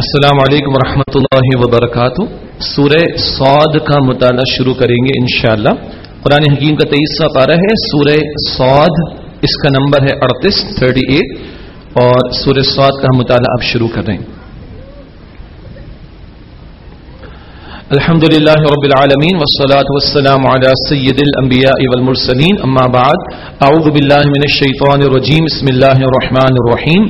السلام علیکم ورحمۃ اللہ وبرکاتہ. سورہ صاد کا مطالعہ شروع کریں گے انشاءاللہ. قرآن حکیم کا 23واں پارہ ہے سورہ صاد، اس کا نمبر ہے 38 اور سورہ صاد کا مطالعہ اب شروع کر رہے ہیں. الحمد للہ رب العالمین والصلاة والسلام علی سید الانبیاء والمرسلین، اما بعد، اعوذ باللہ من الشیطان الرجیم، بسم اللہ الرحمن الرحیم.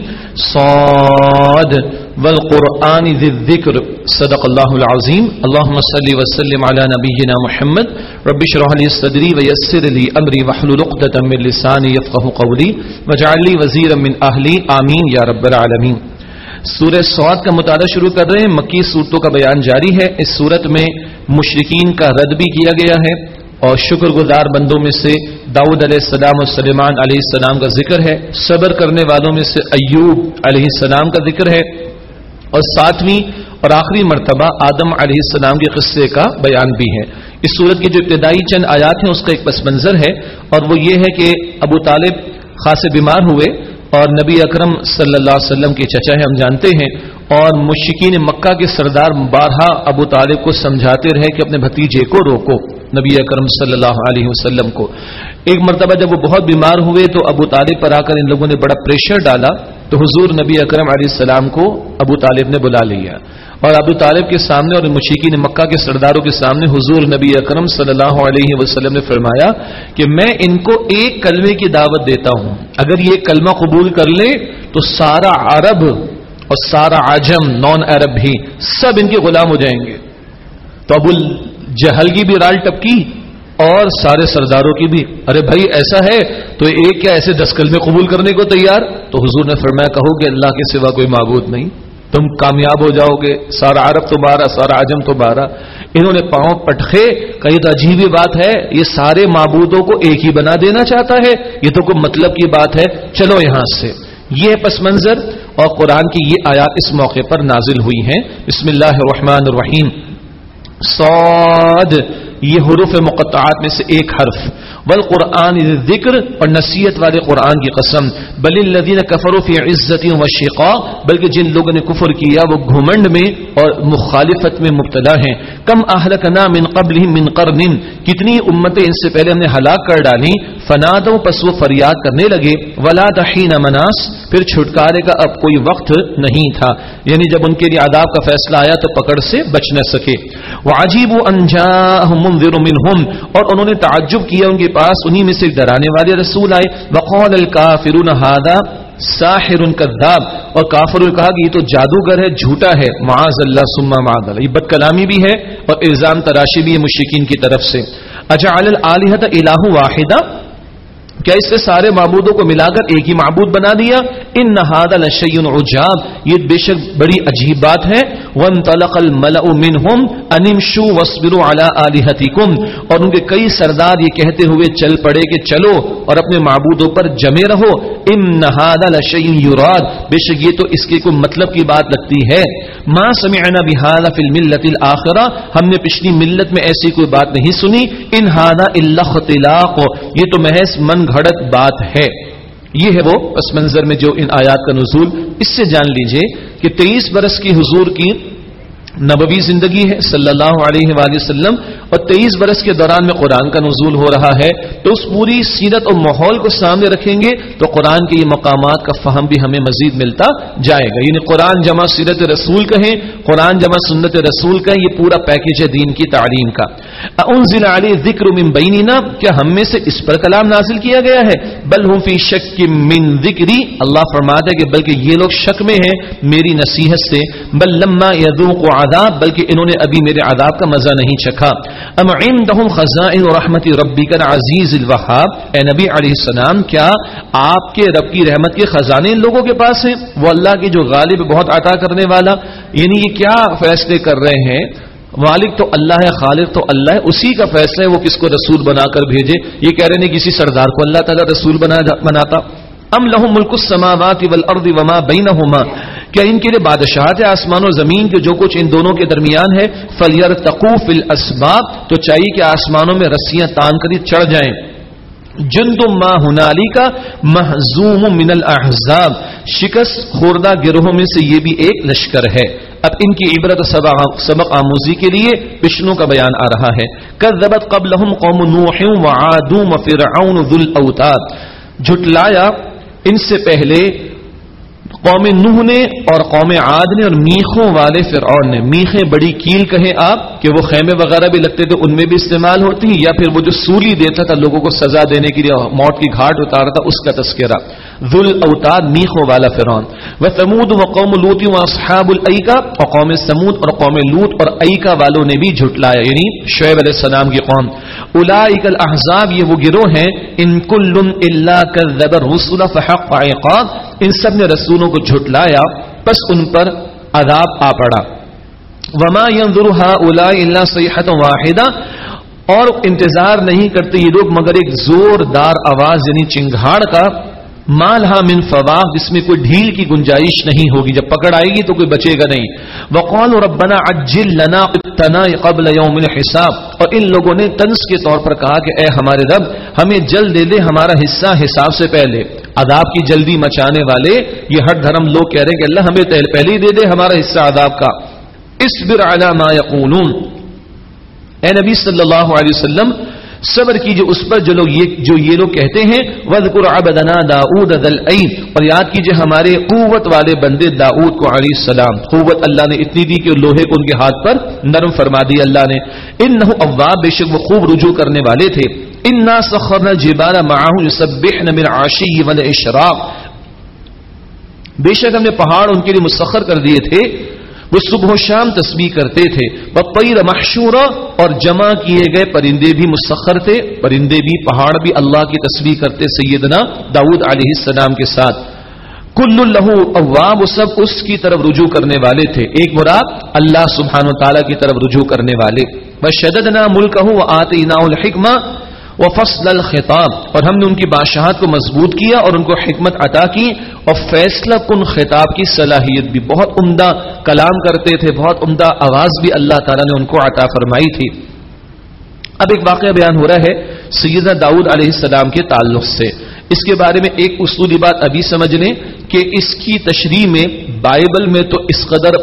صاد والقرآن ذی الذکر، صدق اللہ العظیم. اللہم صلی وسلم علی نبینا محمد. رب اشرح لی صدری ویسر لی امری واحلل عقدۃ من لسانی یفقهوا قولی واجعل لی وزیرا من اہلی، آمین یا رب العالمین. سورہ صاد کا مطالعہ شروع کر رہے ہیں. مکی صورتوں کا بیان جاری ہے. اس صورت میں مشرکین کا رد بھی کیا گیا ہے اور شکر گزار بندوں میں سے داؤد علیہ السلام اور سلیمان علیہ السلام کا ذکر ہے. صبر کرنے والوں میں سے ایوب علیہ السلام کا ذکر ہے اور 7ویں اور آخری مرتبہ آدم علیہ السلام کے قصے کا بیان بھی ہے. اس صورت کی جو ابتدائی چند آیات ہیں اس کا ایک پس منظر ہے اور وہ یہ ہے کہ ابو طالب خاصے بیمار ہوئے اور نبی اکرم صلی اللہ علیہ وسلم کے چچا ہیں، ہم جانتے ہیں، اور مشرکین مکہ کے سردار بارہا ابو طالب کو سمجھاتے رہے کہ اپنے بھتیجے کو روکو، نبی اکرم صلی اللہ علیہ وسلم کو. ایک مرتبہ جب وہ بہت بیمار ہوئے تو ابو طالب پر آ کر ان لوگوں نے بڑا پریشر ڈالا تو حضور نبی اکرم علیہ السلام کو ابو طالب نے بلا لیا اور ابو طالب کے سامنے اور مشرکین مکہ کے سرداروں کے سامنے حضور نبی اکرم صلی اللہ علیہ وسلم نے فرمایا کہ میں ان کو ایک کلمے کی دعوت دیتا ہوں، اگر یہ کلمہ قبول کر لے تو سارا عرب اور سارا عجم نان عرب بھی سب ان کے غلام ہو جائیں گے. تو ابو جہل کی بھی رال ٹپکی اور سارے سرداروں کی بھی. ارے بھائی ایسا ہے تو ایک کیا ایسے 10 کلمے قبول کرنے کو تیار؟ تو حضور نے فرمایا کہو کہ اللہ کے سوا کوئی معبود نہیں، تم کامیاب ہو جاؤ گے. سارا عرب تو بارہ، سارا عجم تو بارہ. انہوں نے پاؤں پٹخے، کہیں تو عجیب ہی بات ہے، یہ سارے معبودوں کو ایک ہی بنا دینا چاہتا ہے، یہ تو کوئی مطلب کی بات ہے، چلو یہاں سے. یہ پس منظر اور قرآن کی یہ آیات اس موقع پر نازل ہوئی ہیں. بسم اللہ الرحمن الرحیم. صاد، یہ حروف مقطعات میں سے ایک حرف. والقرآن ذکر، اور نصیحت والے قرآن کی قسم. بل الذین کفروا فی عزت و شقاق، بلکہ جن لوگوں نے کفر کیا وہ گھمنڈ میں اور مخالفت میں مبتلا ہیں. کم اہلکنا من قبلہم من قرن، کتنی امتیں ان سے پہلے ہم نے ہلاک کر ڈالی. فنادوا، پس وہ فریاد کرنے لگے. ولا حین مناس، پھر چھٹکارے کا اب کوئی وقت نہیں تھا، یعنی جب ان کے لیے عذاب کا فیصلہ آیا تو پکڑ سے بچ نہ سکے. وعجیبوا ان جاءہم منذر منہم، اور انہوں نے تعجب کیا ان کے پاس انہی میں سے ڈرانے والے رسول آئے. وقال الکافرون ھذا ساحر کذاب، اور کافروں نے کہا کہ یہ تو جادوگر ہے، جھوٹا ہے. معاذ اللہ ثم معاذ اللہ، یہ بد کلامی بھی ہے اور الزام تراشی بھی ہے مشرکین کی طرف سے. اجعل الآلہۃ الہ واحدہ، کیا اس سے سارے معبودوں کو ملا کر ایک ہی معبود بنا دیا؟ ان ھذا لشیء عجاب، یہ بے شک بڑی عجیب بات ہے. وانطلق الملأ منهم ان امشوا واصبروا على آلهتكم، اور ان کے کئی سردار یہ کہتے ہوئے چل پڑے کہ چلو اور اپنے معبودوں پر جمے رہو. ان ھذا لشیء یراد، بے شک یہ تو اس کے کوئی مطلب کی بات لگتی ہے. ما سمعنا بهذا في الملة الآخرة، ہم نے پچھلی ملت میں ایسی کوئی بات نہیں سنی. ان ھذا الا اختلاق، یہ تو محض من گھڑت بات ہے. یہ ہے وہ پس منظر میں جو ان آیات کا نزول. اس سے جان لیجئے کہ 23 برس کی حضور کی نبوی زندگی ہے صلی اللہ علیہ وآلہ وسلم، اور 23 برس کے دوران میں قرآن کا نزول ہو رہا ہے. تو اس پوری سیرت اور ماحول کو سامنے رکھیں گے تو قرآن کے یہ مقامات کا فہم بھی ہمیں مزید ملتا جائے گا. یعنی قرآن جمع سیرت رسول کہیں، قرآن جمع سنت رسول کہیں، یہ پورا پیکیج ہے دین کی تعلیم کا. انزل علیہ ذکر من بیننا، کیا ہم میں سے اس پر کلام نازل کیا گیا ہے؟ بل ہم فی شک من ذکری، اللہ فرماتا ہے کہ بلکہ یہ لوگ شک میں ہیں میری نصیحت سے. بل لما یذوقوا عذاب، بلکہ انہوں نے ابھی میرے عذاب کا مزہ نہیں چکھا. ام عندهم خزائن رحمت ربک العزیز الوہاب، اے نبی علیہ السلام کیا آپ کے رب کی رحمت کے خزانے ان لوگوں کے پاس ہیں؟ وہ اللہ کی جو غالب بہت عطا کرنے والا. یعنی یہ کیا فیصلے کر رہے ہیں؟ مالک تو اللہ ہے، خالق تو اللہ ہے، اسی کا فیصلہ ہے وہ کس کو رسول بنا کر بھیجے. یہ کہہ رہے ہیں کسی سردار کو اللہ تعالیٰ رسول بناتا. ام لہم ملک السماوات والارض وما بینہما، کیا ان کے لیے بادشاہت ہے آسمان و زمین کے جو کچھ ان دونوں کے درمیان ہے؟ فلیرتقوا فی الاسباب، تو چاہیے کہ آسمانوں میں رسیاں تان کر چڑھ جائیں. جند ما ہنالک محزوم من الاحزاب، شکست خوردہ گروہوں میں سے یہ بھی ایک لشکر ہے۔ اب ان کی عبرت سبق آموزی کے لیے پچھلوں کا بیان آ رہا ہے۔ کذبت قبلہم قوم نوح وعاد وفرعون ذو الاوتاد، جھٹلایا ان سے پہلے قوم نوح نے اور قوم عاد نے اور میخوں والے فرعون نے۔ میخیں بڑی کیل کہیں آپ کہ وہ خیمے وغیرہ بھی لگتے تھے، ان میں بھی استعمال ہوتی ہیں، یا پھر وہ جو سولی دیتا تھا لوگوں کو سزا دینے کے لیے، موت کی گھاٹ اتارا تھا، اس کا تذکرہ۔ ذو الاوتاد میخوں والا فرعون۔ وثمود وقوم لوط واصحاب الایکہ، اور قوم سمود اور قوم لوط اور ایکہ والوں نے بھی جھٹلایا، یعنی شعیب علیہ السلام کی قوم۔ اولئک الاحزاب، یہ وہ گروہ ہیں، ان کل الا کذب الرسل فحق عقاب، ان سب نے رسولوں کو جھٹلایا پس ان پر عذاب آ پڑا۔ وما ينظر هؤلاء الا صيحة واحدة، اور انتظار نہیں کرتے یہ لوگ مگر ایک زوردار آواز یعنی چنگھاڑ کا، مالها من فواق، جس میں کوئی ڈھیل کی گنجائش نہیں ہوگی، جب پکڑ آئے گی تو کوئی بچے گا نہیں۔ وقالوا ربنا عجل لنا قطنا قبل يوم الحساب، اور ان لوگوں نے طنز کے طور پر کہا کہ اے ہمارے رب ہمیں جلد دے دے ہمارا حصہ حساب سے پہلے۔ عذاب کی جلدی مچانے والے یہ ہر دھرم لوگ کہہ رہے ہیں کہ اللہ ہمیں پہلے ہی دے دے ہمارا حصہ عذاب کا۔ اصبر علی ما یقولون، اے نبی صلی اللہ علیہ وسلم صبر کیجئے اس پر جو یہ لوگ کہتے ہیں۔ وَاذْكُرْ عَبْدَنَا دَاؤُودَ ذَا الْأَيْدِ، اور یاد کیجئے ہمارے قوت والے بندے داؤد کو علیہ السلام، قوت اللہ نے اتنی دی کہ لوہے کو ان کے ہاتھ پر نرم فرما دی اللہ نے۔ انہ اواب، بے شک وہ خوب رجوع کرنے والے تھے۔ انا سخرنا الجبال معه يسبحن بالعشي والاشراق، بے شک ہم نے پہاڑ ان کے لیے مسخر کر دیے تھے، وہ صبح و شام تسبیح کرتے تھے۔ والطیر محشورا، اور جمع کیے گئے پرندے بھی مسخر تھے، پرندے بھی پہاڑ بھی اللہ کی تسبیح کرتے سیدنا داؤد علیہ السلام کے ساتھ۔ کل لہ اواب، وہ سب اس کی طرف رجوع کرنے والے تھے، ایک مراد اللہ سبحانہ وتعالی کی طرف رجوع کرنے والے۔ وشددنا ملکہ وآتیناہ الحکمہ وفصل الخطاب، اور ہم نے ان کی بادشاہت کو مضبوط کیا اور ان کو حکمت عطا کی اور فیصلہ کن خطاب کی صلاحیت بھی، بہت عمدہ کلام کرتے تھے، بہت عمدہ آواز بھی اللہ تعالیٰ نے ان کو عطا فرمائی تھی۔ اب ایک واقعہ بیان ہو رہا ہے سیدنا داؤد علیہ السلام کے تعلق سے، اس کے بارے میں ایک اصولی بات ابھی سمجھ لیں کہ اس کی تشریح میں بائبل میں تو اس قدر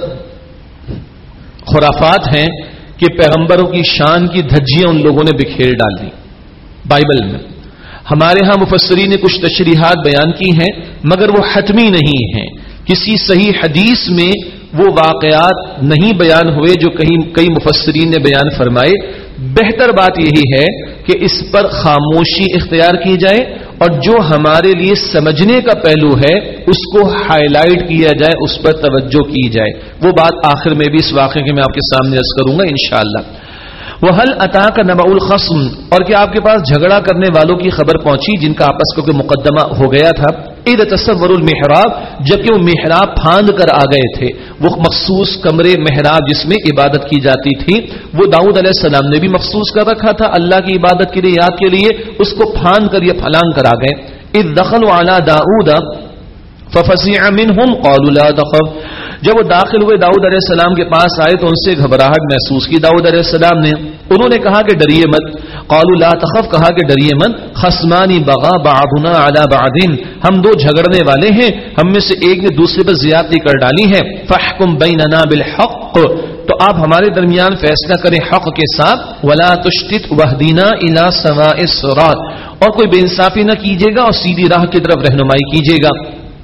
خرافات ہیں کہ پیغمبروں کی شان کی دھجیاں ان لوگوں نے بکھیر ڈال دی بائبل میں۔ ہمارے ہاں مفسرین نے کچھ تشریحات بیان کی ہیں مگر وہ حتمی نہیں ہیں، کسی صحیح حدیث میں وہ واقعات نہیں بیان ہوئے جو کئی مفسرین نے بیان فرمائے۔ بہتر بات یہی ہے کہ اس پر خاموشی اختیار کی جائے اور جو ہمارے لیے سمجھنے کا پہلو ہے اس کو ہائی لائٹ کیا جائے، اس پر توجہ کی جائے۔ وہ بات آخر میں بھی اس واقعے کے میں آپ کے سامنے عرض کروں گا انشاءاللہ۔ وَهَلْ أَتَاكَ نَبَأُ الْخَصْمِ، اور کیا آپ کے پاس جھگڑا کرنے والوں کی خبر پہنچی جن کا آپس کو مقدمہ ہو گیا تھا؟ اِذْ تَصَوَّرُوا الْمِحْرَابَ، جبکہ وہ محراب پھاند کر آ گئے تھے، وہ مخصوص کمرے محراب جس میں عبادت کی جاتی تھی وہ داؤد علیہ السلام نے بھی مخصوص کر رکھا تھا اللہ کی عبادت کے لیے، یاد کے لیے، اس کو پھاند کر یا پھلانگ کر آ گئے۔ اِذْ دَخَلُوا عَلَى دَاؤُودَ فَفَزِعَ مِنْهُمْ قَالُوا لَا تَخَفْ، جب وہ داخل ہوئے داؤد علیہ السلام کے پاس آئے تو ان سے گھبراہٹ محسوس کی داؤد علیہ السلام نے، انہوں نے کہا کہ ڈریے مت۔ قالوا لا تخف، کہا کہ ڈریے مت۔ خصمان بغى بعضنا على بعض، ہم دو جھگڑنے والے ہیں، ہم میں سے ایک نے دوسرے پر زیادتی کر ڈالی ہے۔ فاحكم بيننا بالحق، تو آپ ہمارے درمیان فیصلہ کریں حق کے ساتھ۔ ولا تشتت واهدنا الى سواء الصراط، اور کوئی بے انصافی نہ کیجیے گا اور سیدھی راہ کی طرف رہنمائی کیجیے گا۔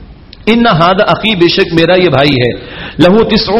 ان هذا اخی، بے شک میرا یہ بھائی ہے، له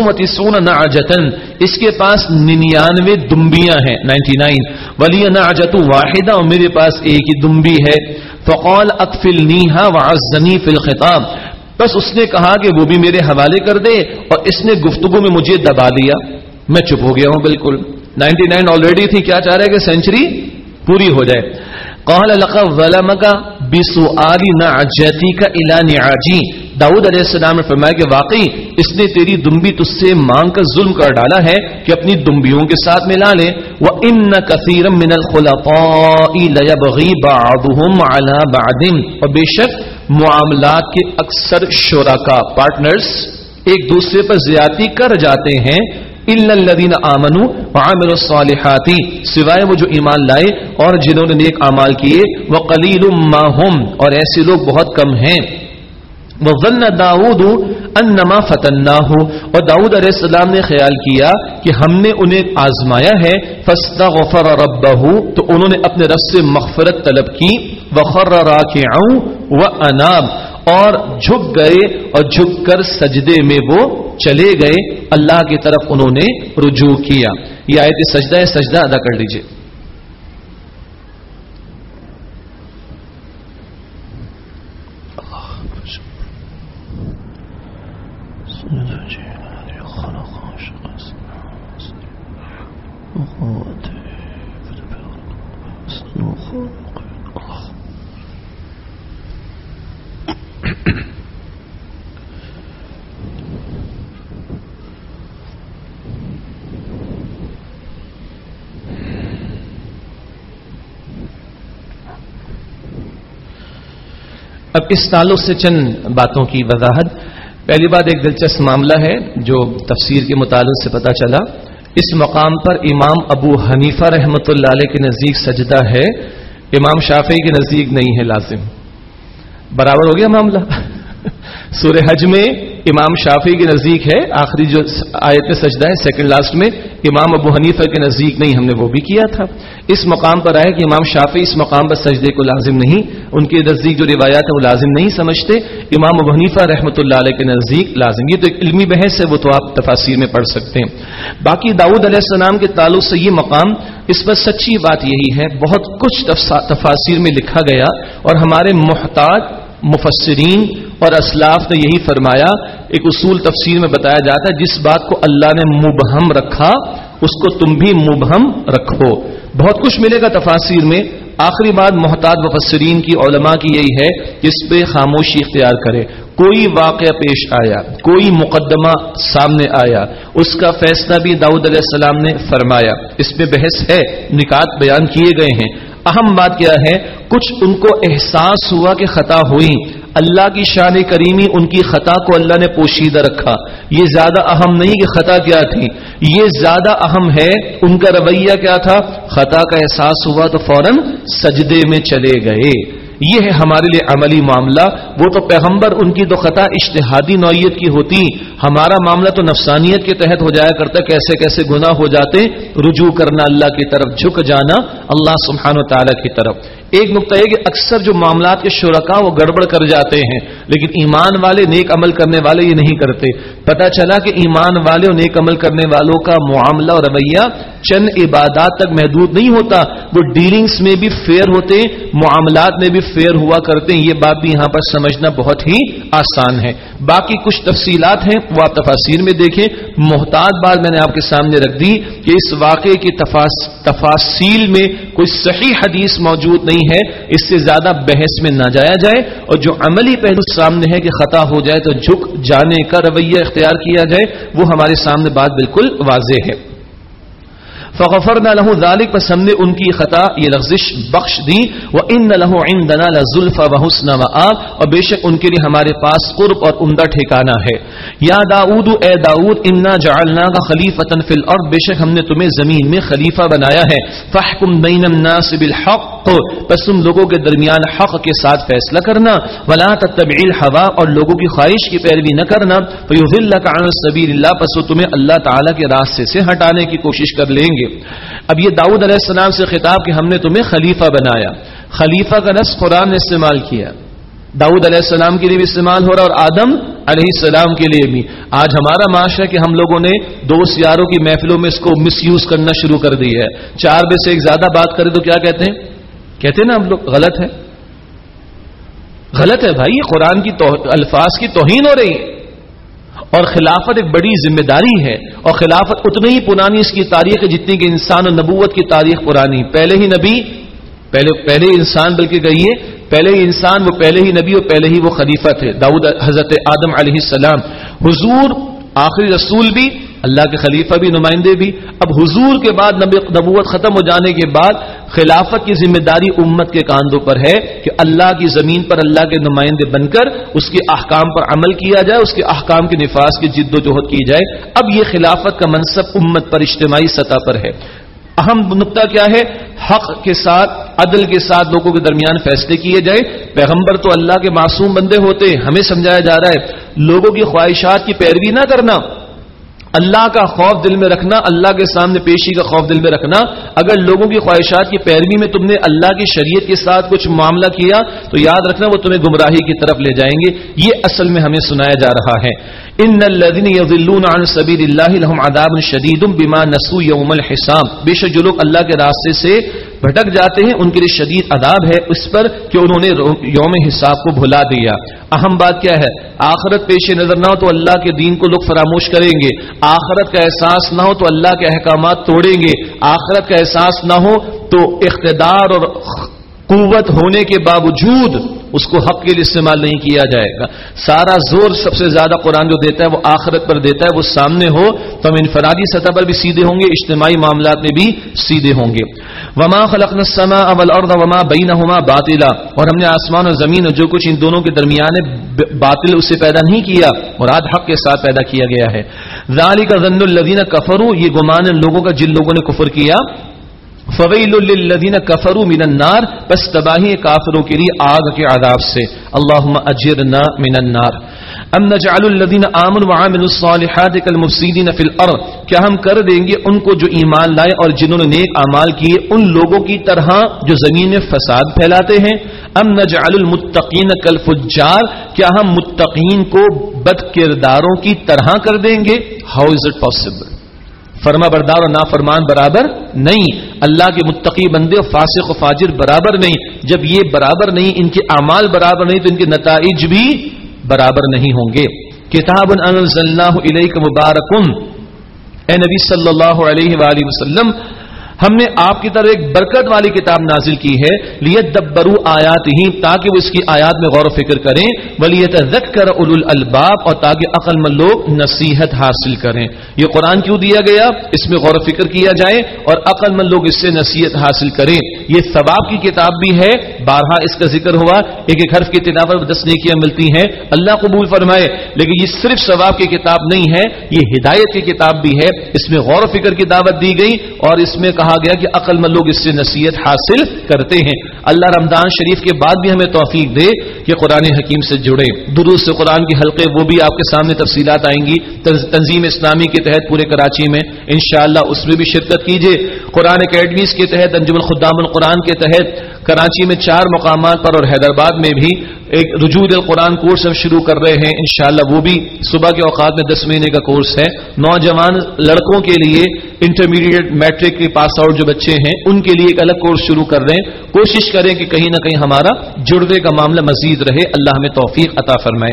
99 نعجة، اس کے پاس 99 دمبیاں ہیں، 99، ولی نعجة واحدة، اور میرے پاس ایک ہی دمبی ہے۔ فقال اکفلنیها وعزنی فی الخطاب، بس اس نے کہا کہ وہ بھی میرے حوالے کر دے اور اس نے گفتگو میں مجھے دبا لیا، میں چپ ہو گیا ہوں بالکل۔ 99 آلریڈی تھی، کیا چاہ رہے کہ سینچری پوری ہو جائے۔ قال لقد ظلمك بسؤال نعجتك الى نعاجي، داؤد علیہ السلام نے فرمایا کہ واقعی اس نے تیری دمبی تجھ سے مانگ کر ظلم کر ڈالا ہے کہ اپنی دمبیوں کے ساتھ ملا لے۔ وَإِنَّ كَثِيرًا مِنَ الْخُلَطَاءِ لَيَبْغِي بَعْضُهُمْ عَلَى بَعْضٍ، اور بے شک معاملات کے اکثر شرکاء پارٹنرز ایک دوسرے پر زیادتی کر جاتے ہیں الا الذین آمنوا وعملوا الصالحات، سوائے وہ جو ایمان لائے اور جنہوں نے نیک اعمال کیے، وقلیل ما هم، اور ایسے لوگ بہت کم ہیں، وظن داؤد انما فتناہ، اور داؤد علیہ السلام نے خیال کیا کہ ہم نے انہیں آزمایا ہے، فاستغفر ربہ، تو انہوں نے اپنے رب سے مغفرت طلب کی، وخر راکعا واناب، اور جھک گئے اور جھک کر سجدے میں وہ چلے گئے، اللہ کی طرف انہوں نے رجوع کیا۔ یہ آیت سجدہ ہے، سجدہ ادا کر لیجئے۔ اب اس تعلق سے چند باتوں کی وضاحت۔ پہلی بات، ایک دلچسپ معاملہ ہے جو تفسیر کے مطالعے سے پتہ چلا، اس مقام پر امام ابو حنیفہ رحمۃ اللہ علیہ کے نزدیک سجدہ ہے، امام شافعی کے نزدیک نہیں ہے لازم۔ برابر ہو گیا معاملہ؟ سورہ حج میں امام شافعی کے نزدیک ہے، آخری جو آیت میں سجدہ ہے سیکنڈ لاسٹ میں، امام ابو حنیفہ کے نزدیک نہیں، ہم نے وہ بھی کیا تھا۔ اس مقام پر آئے کہ امام شافعی اس مقام پر سجدے کو لازم نہیں، ان کے نزدیک جو روایات ہے وہ لازم نہیں سمجھتے، امام ابو حنیفہ رحمۃ اللہ علیہ کے نزدیک لازم۔ یہ تو ایک علمی بحث ہے، وہ تو آپ تفاسیر میں پڑھ سکتے ہیں۔ باقی داؤد علیہ السلام کے تعلق سے یہ مقام، اس پر سچی بات یہی ہے، بہت کچھ تفاسیر میں لکھا گیا اور ہمارے محتاط مفسرین اور اسلاف نے یہی فرمایا، ایک اصول تفسیر میں بتایا جاتا ہے، جس بات کو اللہ نے مبہم رکھا اس کو تم بھی مبہم رکھو۔ بہت کچھ ملے گا تفاسیر میں، آخری بات محتاط مفسرین کی، علماء کی یہی ہے کہ اس پہ خاموشی اختیار کرے۔ کوئی واقعہ پیش آیا، کوئی مقدمہ سامنے آیا، اس کا فیصلہ بھی داؤد علیہ السلام نے فرمایا، اس میں بحث ہے، نکات بیان کیے گئے ہیں۔ اہم بات کیا ہے، کچھ ان کو احساس ہوا کہ خطا ہوئی، اللہ کی شان کریمی ان کی خطا کو اللہ نے پوشیدہ رکھا۔ یہ زیادہ اہم نہیں کہ خطا کیا تھی، یہ زیادہ اہم ہے ان کا رویہ کیا تھا۔ خطا کا احساس ہوا تو فوراً سجدے میں چلے گئے۔ یہ ہے ہمارے لیے عملی معاملہ۔ وہ تو پیغمبر، ان کی تو خطا اجتہادی نوعیت کی ہوتی، ہمارا معاملہ تو نفسانیت کے تحت ہو جایا کرتا، کیسے کیسے گناہ ہو جاتے، رجوع کرنا اللہ کی طرف، جھک جانا اللہ سبحانہ و تعالیٰ کی طرف۔ ایک نقطہ ہے کہ اکثر جو معاملات کے شرکاء وہ گڑبڑ کر جاتے ہیں، لیکن ایمان والے، نیک عمل کرنے والے یہ نہیں کرتے۔ پتہ چلا کہ ایمان والے اور نیک عمل کرنے والوں کا معاملہ اور رویہ چند عبادات تک محدود نہیں ہوتا، وہ ڈیلنگز میں بھی فیئر ہوتے، معاملات میں بھی فیئر ہوا کرتے ہیں۔ یہ بات بھی یہاں پر سمجھنا بہت ہی آسان ہے۔ باقی کچھ تفصیلات ہیں وہ آپ تفاسیر میں دیکھیں۔ محتاط بات میں نے آپ کے سامنے رکھ دی کہ اس واقعے کی تفاصیل میں کوئی صحیح حدیث موجود نہیں ہے، اس سے زیادہ بحث میں نہ جایا جائے، اور جو عملی پہلو سامنے ہے کہ خطا ہو جائے تو جھک جانے کا رویہ اختیار کیا جائے، وہ ہمارے سامنے بات بالکل واضح ہے۔ فغفرنا له ذلك، پس ہم نے ان کی خطا یہ لغزش بخش دی۔ وان له عندنا لزلفى وحسن مآب، اور بے شک ان کے لیے ہمارے پاس قرب اور عمدہ ٹھکانہ ہے۔ یا داؤد، اے داؤد، انا جعلناک خلیفۃ فی الارض، بے شک ہم نے تمہیں زمین میں خلیفہ بنایا ہے۔ فاحکم بین الناس بالحق، پس تم لوگوں کے درمیان حق کے ساتھ فیصلہ کرنا۔ ولا تتبع الهوى، اور لوگوں کی خواہش کی پیروی نہ کرنا۔ فیضلک عن سبیل اللہ، پس وہ تمہیں اللہ تعالی کے راستے سے ہٹانے کی کوشش کر لیں گے۔ اب یہ داؤد علیہ السلام سے خطاب کہ ہم نے تمہیں خلیفہ بنایا۔ خلیفہ کا لفظ قرآن نے استعمال کیا، داؤد علیہ السلام کے لیے بھی استعمال ہو رہا اور آدم علیہ السلام کے لیے بھی۔ آج ہمارا معاشرہ کہ ہم لوگوں نے دوست یاروں کی محفلوں میں اس کو مس یوز کرنا شروع کر دی ہے، 4 بے سے ایک زیادہ بات کرے تو کیا کہتے ہیں نا ہم لوگ، غلط ہے، غلط ہے بھائی، قرآن کی الفاظ کی توہین ہو رہی ہے۔ اور خلافت ایک بڑی ذمہ داری ہے، اور خلافت اتنی ہی پرانی اس کی تاریخ ہے جتنی کہ انسان اور نبوت کی تاریخ پرانی۔ پہلے ہی نبی، پہلے انسان، بلکہ کہیے پہلے ہی انسان، وہ پہلے ہی نبی اور پہلے ہی وہ خلیفہ تھے، داؤد حضرت آدم علیہ السلام۔ حضور آخری رسول بھی اللہ کے خلیفہ بھی نمائندے بھی. اب حضور کے بعد نبوت ختم ہو جانے کے بعد خلافت کی ذمہ داری امت کے کاندھوں پر ہے کہ اللہ کی زمین پر اللہ کے نمائندے بن کر اس کے احکام پر عمل کیا جائے, اس کے احکام کے نفاذ کی جد و جہد کی جائے. اب یہ خلافت کا منصب امت پر اجتماعی سطح پر ہے. اہم نقطہ کیا ہے؟ حق کے ساتھ عدل کے ساتھ لوگوں کے درمیان فیصلے کیے جائے. پیغمبر تو اللہ کے معصوم بندے ہوتے, ہمیں سمجھایا جا رہا ہے لوگوں کی خواہشات کی پیروی نہ کرنا, اللہ کا خوف دل میں رکھنا, اللہ کے سامنے پیشی کا خوف دل میں رکھنا. اگر لوگوں کی خواہشات کی پیروی میں تم نے اللہ کی شریعت کے ساتھ کچھ معاملہ کیا تو یاد رکھنا وہ تمہیں گمراہی کی طرف لے جائیں گے. یہ اصل میں ہمیں سنایا جا رہا ہے. ان الذين يضلون عن سبيل الله لهم عذاب شديد بما نسوا يوم الحساب. بے شک جو لوگ اللہ کے راستے سے بھٹک جاتے ہیں ان کے لیے شدید عذاب ہے اس پر کہ انہوں نے یوم حساب کو بھلا دیا. اہم بات کیا ہے؟ آخرت پیش نظر نہ ہو تو اللہ کے دین کو لوگ فراموش کریں گے. آخرت کا احساس نہ ہو تو اللہ کے احکامات توڑیں گے. آخرت کا احساس نہ ہو تو اقتدار اور قوت ہونے کے باوجود اس کو حق کے لیے استعمال نہیں کیا جائے گا. سارا زور سب سے زیادہ قرآن جو دیتا ہے وہ آخرت پر دیتا ہے. وہ سامنے ہو تو ہم انفرادی سطح پر بھی سیدھے ہوں گے, اجتماعی معاملات میں بھی سیدھے ہوں گے. وما خلقنا السماء والارض وما بينهما باطلا. اور ہم نے آسمان اور زمین اور جو کچھ ان دونوں کے درمیان ہے باطل اسے پیدا نہیں کیا, مراد حق کے ساتھ پیدا کیا گیا ہے. ذلك ظن الذين كفروا. یہ گمان ان لوگوں کا جن لوگوں نے کفر کیا. فویل للذین کفروا من النار. بس تباہی کافروں کے لیے آگ کے عذاب سے. اللہم اجرنا من النار. ام نجعل الذین آمنوا وعملوا الصالحات کالمفسدین فی الارض. کیا ہم کر دیں گے ان کو جو ایمان لائے اور جنہوں نے نیک اعمال کیے ان لوگوں کی طرح جو زمین میں فساد پھیلاتے ہیں. ام نجعل المتقین کالفجار. کیا ہم متقین کو بد کرداروں کی طرح کر دیں گے؟ How is it possible? فرما بردار اور نافرمان برابر نہیں, اللہ کے متقی بندے اور فاسق و فاجر برابر نہیں. جب یہ برابر نہیں, ان کے اعمال برابر نہیں تو ان کے نتائج بھی برابر نہیں ہوں گے. کتاب انزلناہ الیک مبارک. اے نبی صلی اللہ علیہ وآلہ وسلم ہم نے آپ کی طرف ایک برکت والی کتاب نازل کی ہے. لیدبروا آیاتہ. تاکہ وہ اس کی آیات میں غور و فکر کریں. ولیتذکر اولو الالباب. اور تاکہ عقل مند لوگ نصیحت حاصل کریں. یہ قرآن کیوں دیا گیا؟ اس میں غور و فکر کیا جائے اور عقل مند لوگ اس سے نصیحت حاصل کریں. یہ ثواب کی کتاب بھی ہے, بارہا اس کا ذکر ہوا. ایک ایک حرف کی تلاوت 10 نیکیاں ملتی ہیں, اللہ قبول فرمائے. لیکن یہ صرف ثواب کی کتاب نہیں ہے, یہ ہدایت کی کتاب بھی ہے. اس میں غور و فکر کی دعوت دی گئی اور اس میں کہا گیا کہ عقل مند لوگ اس سے نصیحت حاصل کرتے ہیں. اللہ رمضان شریف کے بعد بھی ہمیں توفیق دے کہ قرآن حکیم سے جڑے. دروس قرآن کے حلقے وہ بھی آپ کے سامنے تفصیلات آئیں گی تنظیم اسلامی کے تحت پورے کراچی میں, انشاءاللہ اس میں بھی شرکت کیجیے. قرآن اکیڈمیز کے تحت, انجمن خدام القرآن کے تحت کراچی میں 4 مقامات پر اور حیدرآباد میں بھی ایک رجوع القرآن کورس ہم شروع کر رہے ہیں. انشاءاللہ وہ بھی صبح کے اوقات میں 10 مہینے کا کورس ہے. نوجوان لڑکوں کے لیے انٹرمیڈیٹ میٹرک کے پاس آؤٹ جو بچے ہیں ان کے لیے ایک الگ کورس شروع کر رہے ہیں. کوشش کریں کہ کہیں نہ کہیں ہمارا جڑنے کا معاملہ مزید رہے. اللہ ہمیں توفیق عطا فرمائے.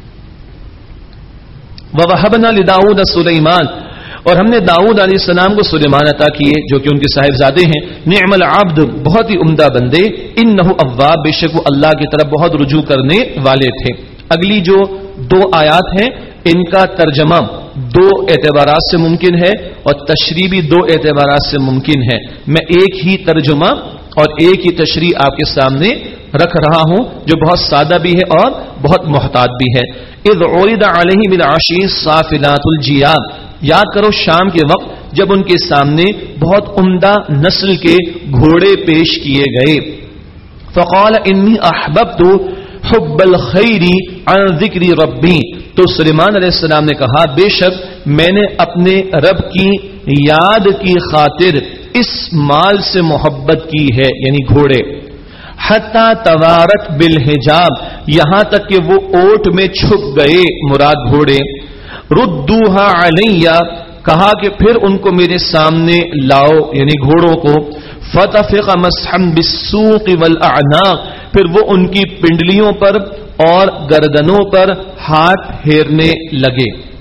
وَوَهَبْنَا لِدَاوُودَ سُلَيْمَانَ. اور ہم نے داؤد علیہ السلام کو سلیمان عطا کیے جو کہ ان کے صاحبزادے ہیں. نعم العبد. بہت ہی عمدہ بندے. انہ اواب. بے شک وہ اللہ کی طرف بہت رجوع کرنے والے تھے. اگلی جو 2 آیات ہیں ان کا ترجمہ 2 اعتبارات سے ممکن ہے اور تشریح بھی 2 اعتبارات سے ممکن ہے. میں ایک ہی ترجمہ اور ایک ہی تشریح آپ کے سامنے رکھ رہا ہوں جو بہت سادہ بھی ہے اور بہت محتاط بھی ہے. اذ عرض علیہ بالعشی الصافنات الجیاد. یاد کرو شام کے وقت جب ان کے سامنے بہت عمدہ نسل کے گھوڑے پیش کیے گئے. فقال انی احببت حب الخیر عن ذکر ربی. تو سلیمان علیہ السلام نے کہا بے شک میں نے اپنے رب کی یاد کی خاطر اس مال سے محبت کی ہے, یعنی گھوڑے. حتی توارت بالحجاب. یہاں تک کہ وہ اوٹ میں چھپ گئے, مراد گھوڑے. ردوہا علیہ. کہا کہ پھر ان کو میرے سامنے لاؤ, یعنی گھوڑوں کو. فتفق مسحا بالسوق والاعناق. پھر وہ ان کی پنڈلیوں پر اور گردنوں پر ہاتھ پھیرنے لگے.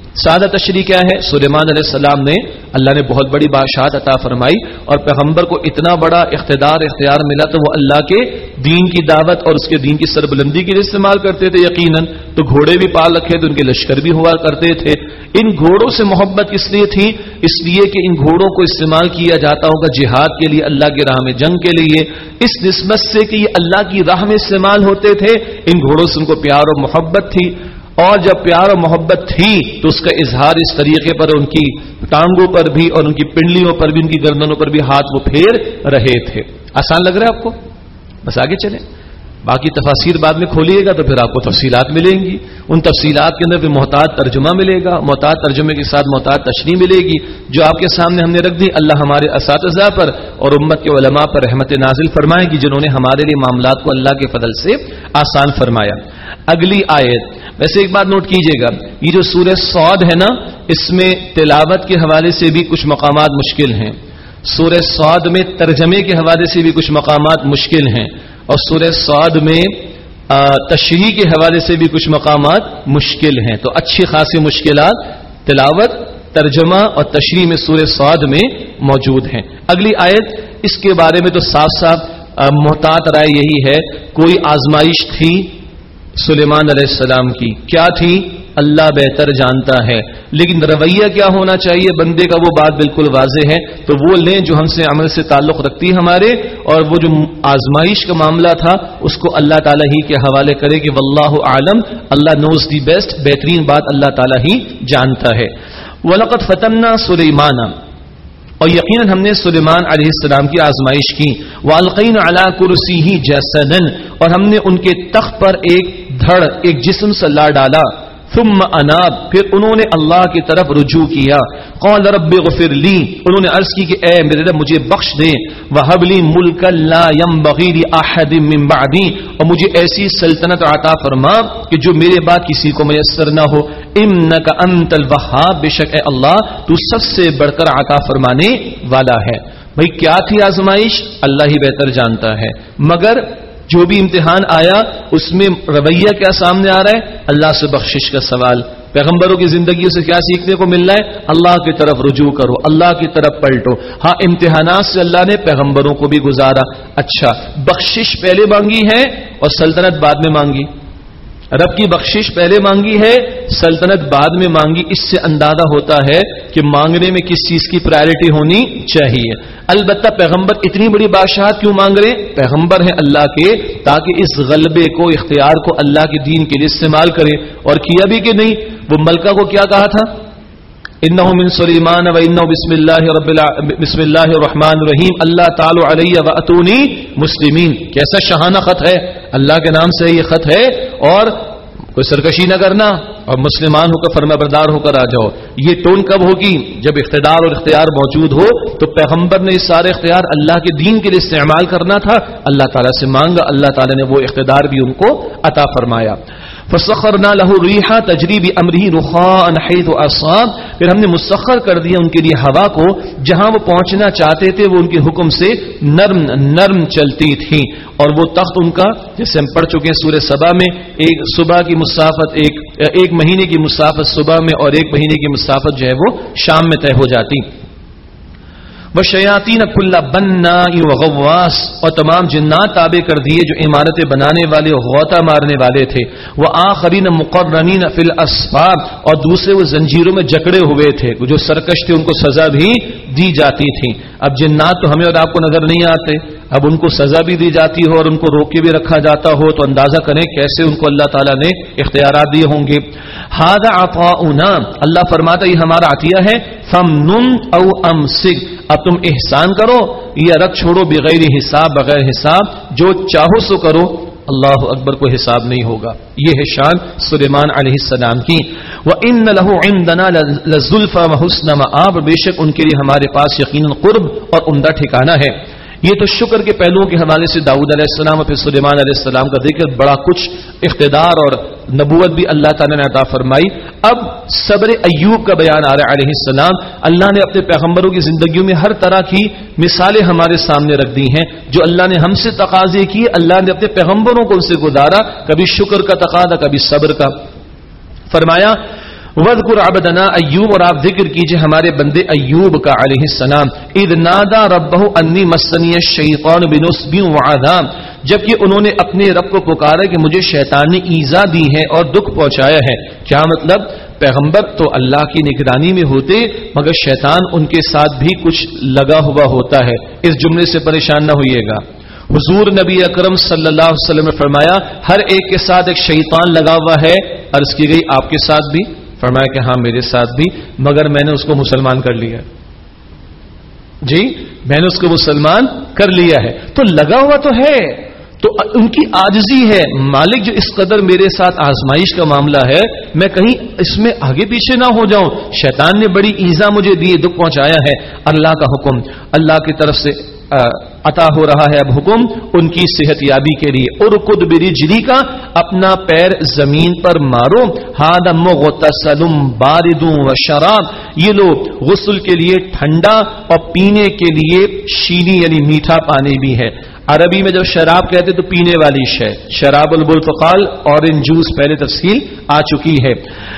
سادہ تشریح کیا ہے؟ سلیمان علیہ السلام نے اللہ نے بہت بڑی بادشاہت عطا فرمائی اور پیغمبر کو اتنا بڑا اختیار ملا تو وہ اللہ کے دین کی دعوت اور اس کے دین کی سربلندی کے لیے استعمال کرتے تھے. یقیناً تو گھوڑے بھی پال رکھے تھے, ان کے لشکر بھی ہوا کرتے تھے. ان گھوڑوں سے محبت اس لیے تھی, اس لیے کہ ان گھوڑوں کو استعمال کیا جاتا ہوگا جہاد کے لیے, اللہ کی راہ میں جنگ کے لیے. اس نسبت سے کہ یہ اللہ کی راہ میں استعمال ہوتے تھے, ان گھوڑوں سے ان کو پیار اور محبت تھی. اور جب پیار اور محبت تھی تو اس کا اظہار اس طریقے پر ان کی ٹانگوں پر بھی اور ان کی پنڈلیوں پر بھی, ان کی گردنوں پر بھی ہاتھ وہ پھیر رہے تھے. آسان لگ رہا ہے آپ کو؟ بس آگے چلیں, باقی تفاسیر بعد میں کھولیے گا تو پھر آپ کو تفصیلات ملیں گی. ان تفصیلات کے اندر بھی محتاط ترجمہ ملے گا, محتاط ترجمے کے ساتھ محتاط تشریح ملے گی جو آپ کے سامنے ہم نے رکھ دی. اللہ ہمارے اساتذہ پر اور امت کے علماء پر رحمت نازل فرمائے گی جنہوں نے ہمارے لیے معاملات کو اللہ کے فضل سے آسان فرمایا. اگلی آیت, ویسے ایک بات نوٹ کیجئے گا, یہ جو سورہ صاد ہے نا, اس میں تلاوت کے حوالے سے بھی کچھ مقامات مشکل ہیں. سورہ صاد میں ترجمے کے حوالے سے بھی کچھ مقامات مشکل ہیں, اور سورہ صاد میں تشریح کے حوالے سے بھی کچھ مقامات مشکل ہیں. تو اچھی خاصی مشکلات تلاوت, ترجمہ اور تشریح میں سورہ صاد میں موجود ہیں. اگلی آیت, اس کے بارے میں تو صاف صاف محتاط رائے یہی ہے, کوئی آزمائش تھی سلیمان علیہ السلام کی, کیا تھی اللہ بہتر جانتا ہے, لیکن رویہ کیا ہونا چاہیے بندے کا وہ بات بالکل واضح ہے. تو وہ لیں جو ہم سے عمل سے تعلق رکھتی ہمارے, اور وہ جو آزمائش کا معاملہ تھا اس کو اللہ تعالیٰ ہی کے حوالے کرے کہ واللہ عالم, اللہ نوز دی بیسٹ, بہترین بات اللہ تعالیٰ ہی جانتا ہے. وَلَقَدْ فَتَنَّا سُلَيْمَانَ, اور یقیناً ہم نے سلیمان علیہ السلام کی آزمائش کی. وَأَلْقَيْنَا عَلَى كُرْسِيهِ جَسَدًا, اور ہم نے ان کے تخت پر ایک دھڑ, ایک جسم سے لا ڈالا. ثم اناب, پھر انہوں نے اللہ کی طرف رجوع کیا. قال رب اغفر لی, انہوں نے عرض کی کہ اے میرے رب مجھے بخش دے. وہب لی ملکا لا ينبغي لأحد من بعدی, اور مجھے ایسی سلطنت عطا فرما کہ جو میرے بعد کسی کو میسر نہ ہو. انک انت الوہاب, بے شک اے اللہ تو سب سے بڑھ کر عطا فرمانے والا ہے. بھئی کیا تھی آزمائش اللہ ہی بہتر جانتا ہے, مگر جو بھی امتحان آیا اس میں رویہ کیا سامنے آ رہا ہے؟ اللہ سے بخشش کا سوال. پیغمبروں کی زندگیوں سے کیا سیکھنے کو مل رہا ہے؟ اللہ کی طرف رجوع کرو, اللہ کی طرف پلٹو. ہاں امتحانات سے اللہ نے پیغمبروں کو بھی گزارا. اچھا, بخشش پہلے مانگی ہے اور سلطنت بعد میں مانگی. رب کی بخشش پہلے مانگی ہے, سلطنت بعد میں مانگی. اس سے اندازہ ہوتا ہے کہ مانگنے میں کس چیز کی پرائرٹی ہونی چاہیے. البتہ پیغمبر اتنی بڑی بادشاہت کیوں مانگ رہے؟ پیغمبر ہیں اللہ کے, تاکہ اس غلبے کو, اختیار کو اللہ کے دین کے لیے استعمال کرے. اور کیا بھی کہ نہیں. وہ ملکہ کو کیا کہا تھا؟ انہ من سلیمان و انہ بسم اللہ الرحمن الرحیم اللہ تعالی علی واتونی مسلمین. کیسا شاہانہ خط ہے, اللہ کے نام سے یہ خط ہے, اور کوئی سرکشی نہ کرنا اور مسلمان ہو کر فرما بردار ہو کر آ جاؤ. یہ ٹون کب ہوگی؟ جب اقتدار اور اختیار موجود ہو. تو پیغمبر نے یہ سارے اختیار اللہ کے دین کے لیے استعمال کرنا تھا, اللہ تعالیٰ سے مانگا, اللہ تعالیٰ نے وہ اقتدار بھی ان کو عطا فرمایا. فسخرنا له الريح تجري بامره رخاء حيث اصاب, پھر ہم نے مسخر کر دیا ان کے لیے ہوا کو, جہاں وہ پہنچنا چاہتے تھے وہ ان کے حکم سے نرم نرم چلتی تھی. اور وہ تخت ان کا, جیسے ہم پڑھ چکے ہیں سورہ سبا میں, ایک صبح کی مسافت, ایک مہینے کی مسافت صبح میں اور ایک مہینے کی مسافت جو ہے وہ شام میں طے ہو جاتی. وَشَيَاطِينَ كُلَّ بَنَّاءٍ وَغَوَّاصٍ, اور تمام جنات تابع کر دیے جو عمارتیں بنانے والے اور غوطہ مارنے والے تھے. وَآخَرِينَ مُقَرَّنِينَ فِي الْأَصْفَادِ, اور دوسرے وہ زنجیروں میں جکڑے ہوئے تھے, جو سرکش تھے ان کو سزا بھی دی جاتی تھی. اب جنات تو ہمیں اور آپ کو نظر نہیں آتے, اب ان کو سزا بھی دی جاتی ہو اور ان کو روک کے بھی رکھا جاتا ہو, تو اندازہ کریں کیسے ان کو اللہ تعالیٰ نے اختیارات دیے ہوں گے. هَذَا عَطَاؤُنَا, اللہ فرماتا یہ ہمارا عطیہ ہے. فَمْنُنْ أَوْ أَمْسِكْ, اب تم احسان کرو یا رکھ چھوڑو, بغیر حساب, بغیر حساب, جو چاہو سو کرو. اللہ اکبر, کو حساب نہیں ہوگا. یہ ہے شان سلیمان علیہ السلام کی. وَإِنَّ لَهُ عِندَنَا لَزُلْفَى وَحُسْنَ مَآبٍ, بے شک ان کے لیے ہمارے پاس یقیناً قرب اور عمدہ ٹھکانہ ہے. یہ تو شکر کے پہلوؤں کے حوالے سے داؤد علیہ السلام اور پھر سلیمان علیہ السلام کا ذکر, بڑا کچھ اقتدار اور نبوت بھی اللہ تعالیٰ نے عطا فرمائی. اب صبر ایوب کا بیان آ رہا ہے علیہ السلام. اللہ نے اپنے پیغمبروں کی زندگیوں میں ہر طرح کی مثالیں ہمارے سامنے رکھ دی ہیں, جو اللہ نے ہم سے تقاضے کیے, اللہ نے اپنے پیغمبروں کو ان سے گزارا, کبھی شکر کا تقاضا, کبھی صبر کا. فرمایا وَاذْكُرْ عَبْدَنَا ایوب، اور آپ ذکر کیجئے ہمارے بندے ایوب کا علیہ السلام، اذ نادى ربه انی مسنی الشیطان بنصب وعذاب، جبکہ انہوں نے اپنے رب کو پکارا کہ مجھے شیطان نے ایذا دی ہے اور دکھ پہنچایا ہے۔ کیا مطلب؟ پیغمبر تو اللہ کی نگرانی میں ہوتے، مگر شیطان ان کے ساتھ بھی کچھ لگا ہوا ہوتا ہے، اس جملے سے پریشان نہ ہوئیے گا۔ حضور نبی اکرم صلی اللہ علیہ وسلم نے فرمایا ہر ایک کے ساتھ ایک شیطان لگا ہوا ہے۔ عرض کی گئی آپ کے ساتھ بھی؟ فرمایا کہ ہاں میرے ساتھ بھی، مگر میں نے اس کو مسلمان کر لیا۔ جی میں نے اس کو مسلمان کر لیا ہے، تو لگا ہوا تو ہے، تو ان کی عاجزی ہے، مالک جو اس قدر میرے ساتھ آزمائش کا معاملہ ہے، میں کہیں اس میں آگے پیچھے نہ ہو جاؤں، شیطان نے بڑی ایذا مجھے دی، دکھ پہنچایا ہے۔ اللہ کا حکم، اللہ کی طرف سے عطا ہو رہا ہے اب حکم ان کی صحت یابی کے لیے، ارکض برجلی کا، اپنا پیر زمین پر مارو، ھذا مغتسل بارد وشراب، یہ لو غسل کے لیے ٹھنڈا اور پینے کے لیے شیریں یعنی میٹھا پانی بھی ہے۔ عربی میں جب شراب کہتے تو پینے والی شے، شراب البرتقال، اورنج جوس، پہلے تفصیل آ چکی ہے۔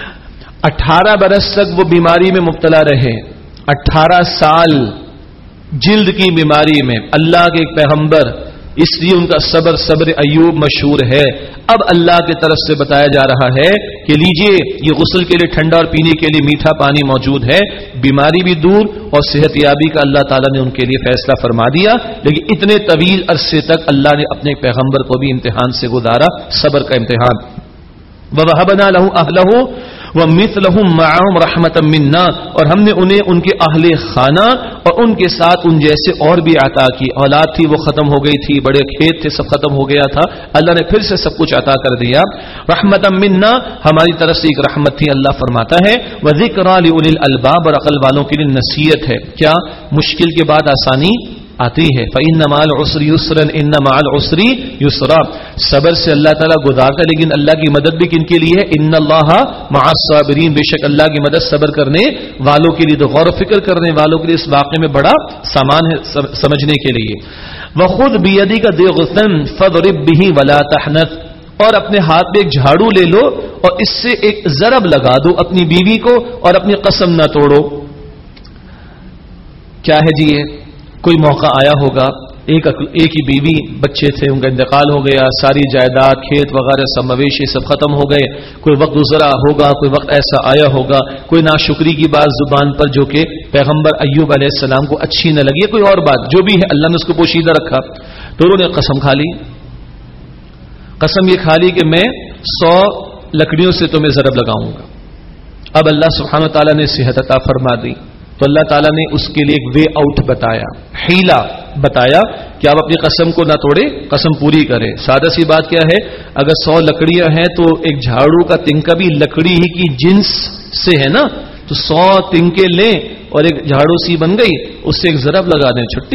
18 برس تک وہ بیماری میں مبتلا رہے، 18 سال جلد کی بیماری میں، اللہ کے ایک پیغمبر، اس لیے ان کا صبر ایوب مشہور ہے۔ اب اللہ کی طرف سے بتایا جا رہا ہے کہ لیجئے یہ غسل کے لیے ٹھنڈا اور پینے کے لیے میٹھا پانی موجود ہے، بیماری بھی دور اور صحت یابی کا اللہ تعالیٰ نے ان کے لیے فیصلہ فرما دیا۔ لیکن اتنے طویل عرصے تک اللہ نے اپنے پیغمبر کو بھی امتحان سے گزارا، صبر کا امتحان۔ وَوَهَبْنَا لَهُ أَهْلَهُ وَمِثْلَهُمْ مَعَهُمْ رَحْمَةً مِنَّا، اور ہم نے انہیں ان کے اہل خانہ اور ان کے ساتھ ان جیسے اور بھی عطا کی۔ اولاد تھی وہ ختم ہو گئی تھی، بڑے کھیت تھے سب ختم ہو گیا تھا، اللہ نے پھر سے سب کچھ عطا کر دیا۔ رحمةً مِنَّا، ہماری طرف سے ایک رحمت تھی، اللہ فرماتا ہے وَذِكْرَىٰ لِأُولِي الْأَلْبَابِ، اور عقل والوں کے لیے نصیحت ہے۔ کیا؟ مشکل کے بعد آسانی آتی ہے، فَإِنَّ مَعَ الْعُسْرِ يُسْرًا إِنَّ مَعَ الْعُسْرِ يُسْرًا، صبر سے اللہ تعالیٰ گزارتا ہے، لیکن اللہ کی مدد بھی کن کے لیے ہے؟ إِنَّ اللَّهَ مَعَ الصَّابِرِينَ، بے شک اللہ کی مدد صبر کرنے والوں کے لیے، تو غور و فکر کرنے والوں کے لیے اس واقعے میں بڑا سامان ہے سمجھنے کے لیے۔ وَخُذْ بِيَدِكَ ضِغْثًا فَاضْرِب بِهِ وَلَا تَحْنَثْ، اور اپنے ہاتھ میں ایک جھاڑو لے لو اور اس سے ایک ضرب لگا دو اپنی بیوی کو، اور اپنی قسم نہ توڑو۔ کیا ہے جی؟ یہ کوئی موقع آیا ہوگا، ایک ہی بیوی، بچے تھے، ان کا انتقال ہو گیا، ساری جائیداد، کھیت وغیرہ سب مویشی سب ختم ہو گئے، کوئی وقت گزرا ہوگا، کوئی وقت ایسا آیا ہوگا، کوئی ناشکری کی بات زبان پر جو کہ پیغمبر ایوب علیہ السلام کو اچھی نہ لگی، کوئی اور بات جو بھی ہے، اللہ نے اس کو پوشیدہ رکھا، تو انہوں نے قسم کھا لی، قسم یہ کھا لی کہ میں 100 لکڑیوں سے تمہیں ضرب لگاؤں گا۔ اب اللہ سبحانہ وتعالیٰ نے صحت عطا فرما دی، تو اللہ تعالیٰ نے اس کے لیے ایک وے آؤٹ بتایا، حیلہ بتایا کہ آپ اپنی قسم کو نہ توڑے، قسم پوری کرے۔ سادہ سی بات کیا ہے، اگر 100 لکڑیاں ہیں تو ایک جھاڑو کا تنکا بھی لکڑی ہی کی جنس سے ہے نا، تو 100 تنکے لیں اور ایک جھاڑو سی بن گئی، اس سے ایک ضرب لگا دیں، چھٹی،